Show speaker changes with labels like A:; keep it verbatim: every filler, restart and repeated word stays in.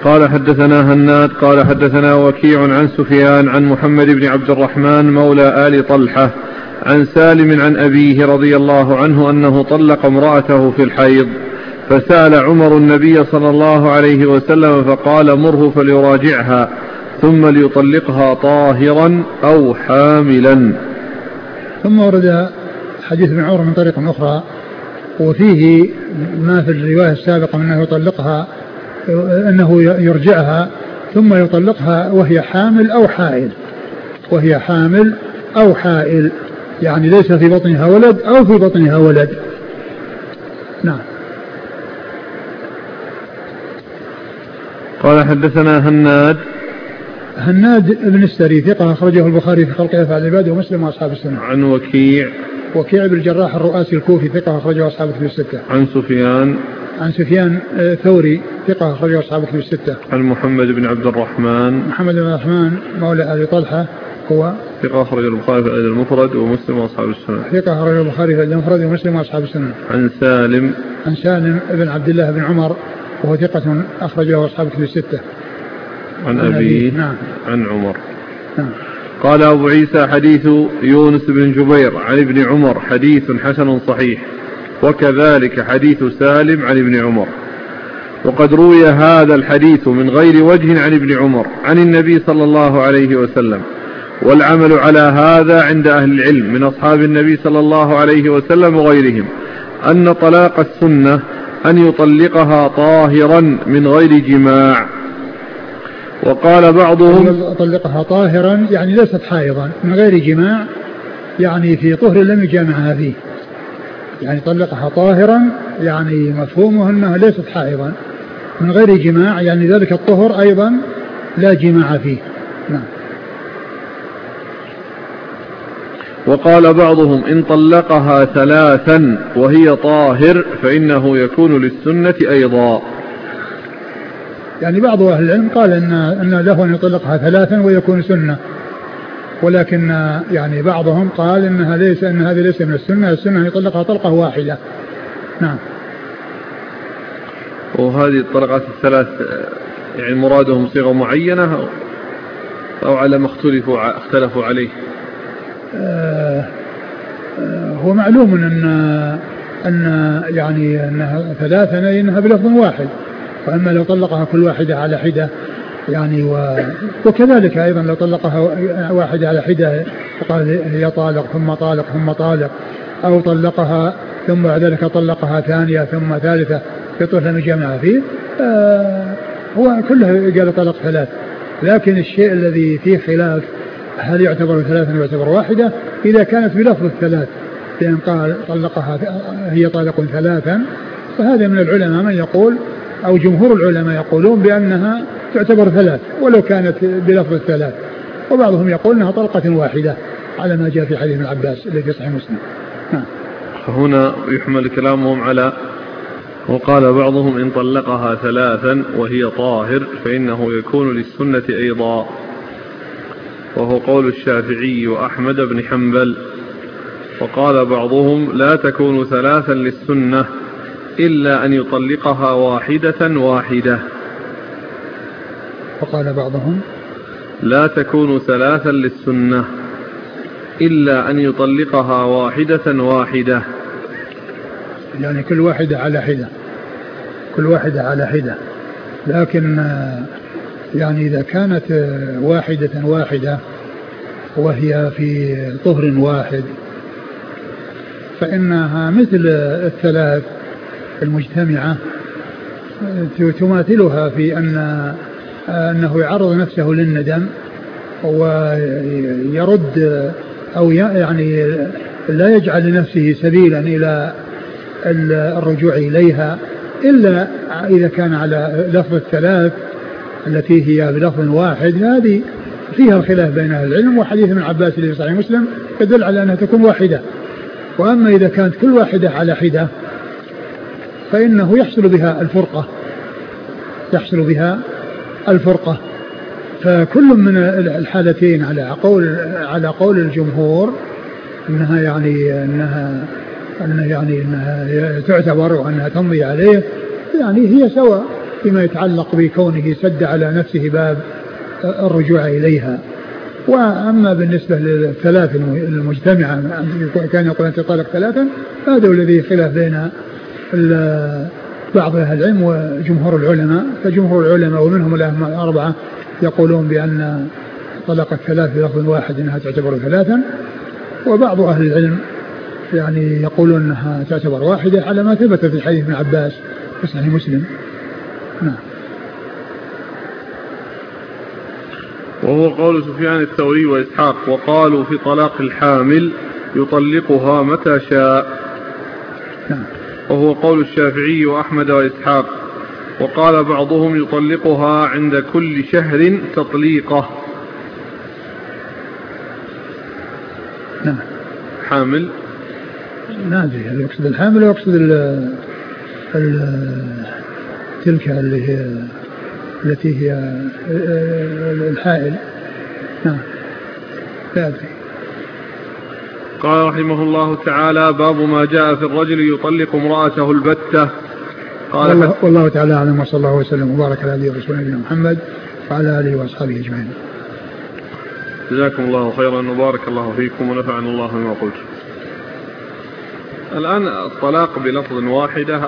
A: قال حدثنا هناد قال حدثنا وكيع عن سفيان عن محمد بن عبد الرحمن مولى آل طلحة عن سالم عن أبيه رضي الله عنه أنه طلق امرأته في الحيض، فسأل عمر النبي صلى الله عليه وسلم فقال مره فليراجعها ثم ليطلقها طاهرا أو حاملا.
B: ثم ورد حديث ابن عمر من طريق أخرى وفيه ما في الرواية السابقة أنه يطلقها أنه يرجعها ثم يطلقها وهي حامل أو حائل، وهي حامل أو حائل، يعني ليس في بطنها ولد أو في بطنها ولد. نعم.
A: قال حدثنا هناد
B: هناد بن السري ثقة أخرجه البخاري في خلق أفعال العباد ومسلم وأصحاب السنة.
A: عن وكيع
B: وكيع بن الجراح الرؤاسي الكوفي ثقة أخرجه أصحاب الكتب الستة.
A: عن سفيان
B: عن سفيان ثوري ثقة أخرجه أصحاب الكتب الستة.
A: عن محمد بن عبد الرحمن
B: محمد بن الرحمن مولى آل طلحة هو
A: ثقة أخرج البخاري في الأدب المفرد ومسلم وأصحاب السنة.
B: ثقة أخرج البخاري في الأدب المفرد ومسلم وأصحاب السنة.
A: عن سالم
B: عن سالم بن عبد الله بن عمر وهو ثقة أخرجه أصحاب الكتب الستة.
A: عن أبيه نعم. عن عمر
B: نعم.
A: قال أبو عيسى حديث يونس بن جبير عن ابن عمر حديث حسن صحيح، وكذلك حديث سالم عن ابن عمر، وقد روي هذا الحديث من غير وجه عن ابن عمر عن النبي صلى الله عليه وسلم، والعمل على هذا عند أهل العلم من أصحاب النبي صلى الله عليه وسلم وغيرهم أن طلاق السنة أن يطلقها طاهرا من غير جماع. وقال بعضهم
B: طلقها طاهرا يعني ليست حائضا من غير جماع، يعني في طهر لم يجامعها فيه، يعني طلقها طاهرا يعني مفهومه أنها ليست حائضا من غير جماع، يعني ذلك الطهر أيضا لا جماع فيه. نعم.
A: وقال بعضهم إن طلقها ثلاثا وهي طاهر فإنه يكون للسنة أيضا.
B: يعني بعض أهل العلم قال إن, إن له أن يطلقها ثلاثا ويكون سنة، ولكن يعني بعضهم قال إنها ليس إن هذه ليس من السنة، السنة أن يطلقها طلقة واحدة. نعم.
A: وهذه الطلقات الثلاث يعني مرادهم صيغة معينة أو على ما اختلفوا اختلفوا عليه؟
B: آه آه هو معلوم أن أن يعني أنها ثلاثة إنها بلفظ واحد، وأما لو طلقها كل واحدة على حدة يعني و... وكذلك أيضا لو طلقها واحدة على حدة فقال هي طالق ثم طالق ثم طالق، أو طلقها ثم بعد ذلك طلقها ثانية ثم ثالثة في طهر لم يجامع فيه، آه هو كله قال طلق ثلاث. لكن الشيء الذي فيه خلاف هل يعتبر ثلاثا ويعتبر واحدة إذا كانت بلفظ الثلاث، لأن قال طلقها هي طالق ثلاثا، فهذا من العلماء من يقول أو جمهور العلماء يقولون بأنها تعتبر ثلاث ولو كانت بلفظ الثلاث، وبعضهم يقول أنها طلقة واحدة على ما جاء في حديث ابن عباس الذي في صحيح مسلم.
A: هنا يحمل كلامهم على وقال بعضهم إن طلقها ثلاثا وهي طاهر فإنه يكون للسنة أيضا، وهو قول الشافعي وأحمد بن حنبل. وقال بعضهم لا تكون ثلاثا للسنة إلا أن يطلقها واحدة واحدة.
B: وقال بعضهم
A: لا تكون ثلاثا للسنة إلا أن يطلقها واحدة واحدة،
B: يعني كل واحدة على حدة، كل واحدة على حدة. لكن يعني إذا كانت واحدة واحدة وهي في طهر واحد فإنها مثل الثلاث المجتمعة تماثلها في أن أنه يعرض نفسه للندم ويرد أو يعني لا يجعل لنفسه سبيلا إلى الرجوع إليها إلا إذا كان على لفظ الثلاث التي هي بلفظ واحد. هذه فيها الخلاف بين أهل العلم، وحديث ابن عباس الذي في صحيح مسلم يدل على أنها تكون واحدة. وأما إذا كانت كل واحدة على حدة فإنه يحصل بها الفرقة، يحصل بها الفرقة. فكل من الحالتين على قول على قول الجمهور أنها يعني أنها أنها يعني أنها تعتبر وأنها تمضي عليه، يعني هي سواء، فيما يتعلق بكونه سد على نفسه باب الرجوع إليها. وأما بالنسبة للثلاث المجتمعة كان يقول أنت طالق ثلاثا، هذا الذي خلاف بين بعض أهل العلم وجمهور العلماء. فجمهور العلماء ومنهم الأئمة الأربعة يقولون بأن طلاق الثلاث بلفظ واحد أنها تعتبر ثلاثا، وبعض أهل العلم يعني يقولون أنها تعتبر واحدة على ما ثبت في حديث ابن عباس في صحيح مسلم. نعم.
A: وهو قول سفيان الثوري وإسحاق، وقالوا في طلاق الحامل يطلقها متى شاء.
B: نعم.
A: وهو قول الشافعي وأحمد وإسحاق. وقال بعضهم يطلقها عند كل شهر تطليقه.
B: نعم.
A: حامل
B: نادري هل يقصد الحامل ويقصد ال ال تلك اللي هي التي هي الحائل. نعم لا أدري.
A: قال رحمه الله تعالى: باب ما جاء في الرجل يطلق امرأته البتة. قال
B: والله, والله تعالى أعلم، وصلى الله وسلم وبارك على نبينا ورسوله محمد وعلى آله وأصحابه أجمعين.
A: جزاكم الله خيرا وبارك الله فيكم ونفعنا الله بما قلت. الآن الطلاق بلفظ واحدة